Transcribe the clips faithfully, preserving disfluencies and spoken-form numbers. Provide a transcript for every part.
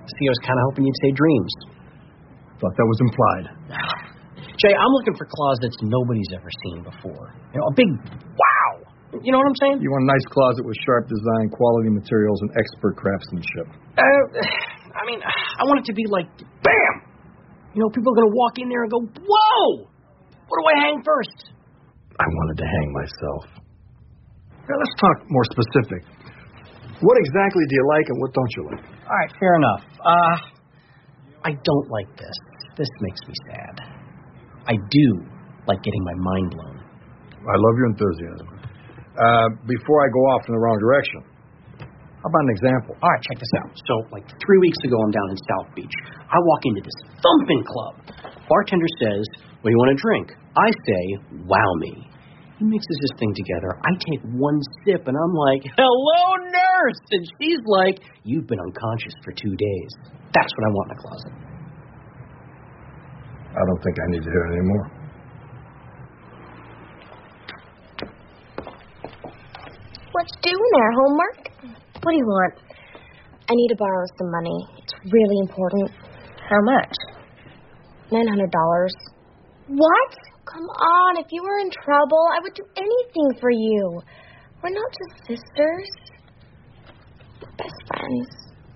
See, I was kind of hoping you'd say dreams. Thought that was implied. Jay, I'm looking for closets nobody's ever seen before. You know, a big wow. You know what I'm saying? You want a nice closet with sharp design, quality materials, and expert craftsmanship. Uh, I mean, I want it to be like, bam! You know, people are going to walk in there and go, whoa! What do I hang first? I wanted to hang myself. Now, let's talk more specific. What exactly do you like and what don't you like? All right, fair enough. Uh, I don't like this. This makes me sad. I do like getting my mind blown. I love your enthusiasm. Uh, before I go off in the wrong direction, how about an example? All right, check this out. So, like, three weeks ago, I'm down in South Beach. I walk into this thumping club. Bartender says, what do you want to drink? I say, wow me. He mixes this thing together. I take one sip, and I'm like, hello, nurse! And she's like, you've been unconscious for two days. That's what I want in a closet. I don't think I need to hear it anymore. What you doing there? Homework? What do you want? I need to borrow some money. It's really important. How much? nine hundred dollars. What? Come on. If you were in trouble, I would do anything for you. We're not just sisters. We're best friends.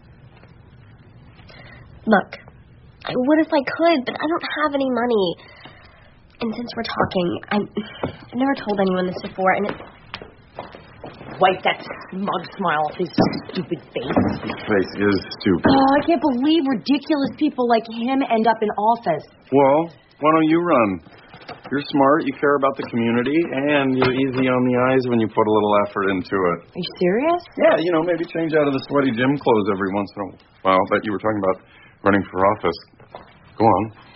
Look, I would if I could, but I don't have any money. And since we're talking, I'm, I've never told anyone this before, and it's... Wipe that smug smile off his stupid face. His face is stupid. Oh, I can't believe ridiculous people like him end up in office. Well, why don't you run? You're smart, you care about the community, and you're easy on the eyes when you put a little effort into it. Are you serious? Yeah, you know, maybe change out of the sweaty gym clothes every once in a while. But you were talking about running for office. Go on.